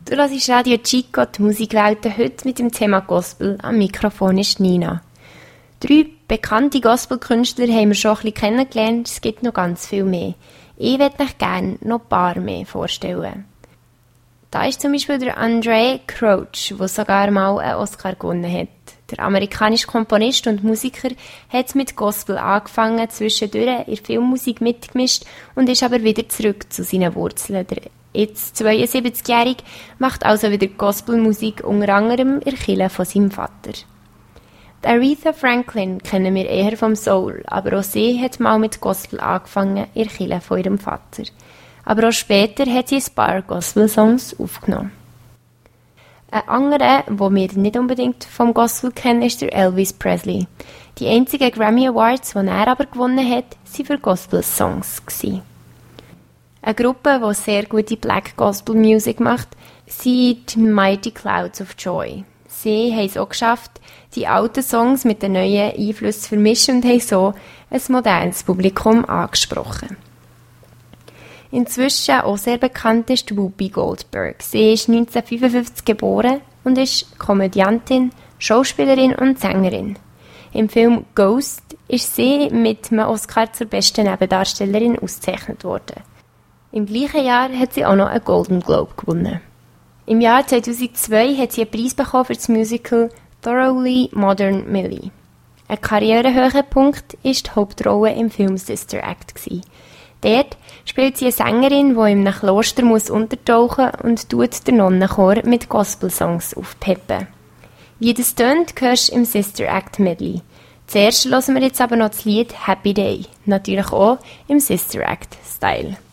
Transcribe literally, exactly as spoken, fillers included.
Du hörst Radio Chico, die Musikwelt heute mit dem Thema Gospel. Am Mikrofon ist Nina. Drei bekannte Gospelkünstler haben wir schon ein bisschen kennengelernt, es gibt noch ganz viel mehr. Ich möchte euch gerne noch ein paar mehr vorstellen. Da ist zum Beispiel der Andraé Crouch, der sogar mal einen Oscar gewonnen hat. Der amerikanische Komponist und Musiker hat mit Gospel angefangen, zwischendurch in Filmmusik mitgemischt und ist aber wieder zurück zu seinen Wurzeln. Der jetzt zweiundsiebzigjährige macht also wieder Gospelmusik, unter anderem in der Kirche von seinem Vater. Die Aretha Franklin kennen wir eher vom Soul, aber auch sie hat mal mit Gospel angefangen in der Kirche von ihrem Vater. Aber auch später hat sie ein paar Gospel-Songs aufgenommen. Ein anderer, den wir nicht unbedingt vom Gospel kennen, ist der Elvis Presley. Die einzigen Grammy Awards, die er aber gewonnen hat, waren für Gospel-Songs. Eine Gruppe, die sehr gute Black Gospel Music macht, sind die Mighty Clouds of Joy. Sie haben es auch geschafft, die alten Songs mit den neuen Einflüssen zu vermischen und haben so ein modernes Publikum angesprochen. Inzwischen auch sehr bekannt ist Whoopi Goldberg. Sie ist neunzehnhundertfünfundfünfzig geboren und ist Komödiantin, Schauspielerin und Sängerin. Im Film Ghost ist sie mit einem Oscar zur besten Nebendarstellerin ausgezeichnet worden. Im gleichen Jahr hat sie auch noch einen Golden Globe gewonnen. Im Jahr zweitausendzwei hat sie einen Preis bekommen für das Musical Thoroughly Modern Millie. Ein Karrierehöhepunkt war die Hauptrolle im Film Sister Act. Dort spielt sie eine Sängerin, die in einem Kloster muss untertauchen und tut den Nonnenchor mit Gospelsongs aufpeppen. Wie das tönt, hörst du im Sister Act Medley. Zuerst hören wir jetzt aber noch das Lied Happy Day, natürlich auch im Sister Act Style.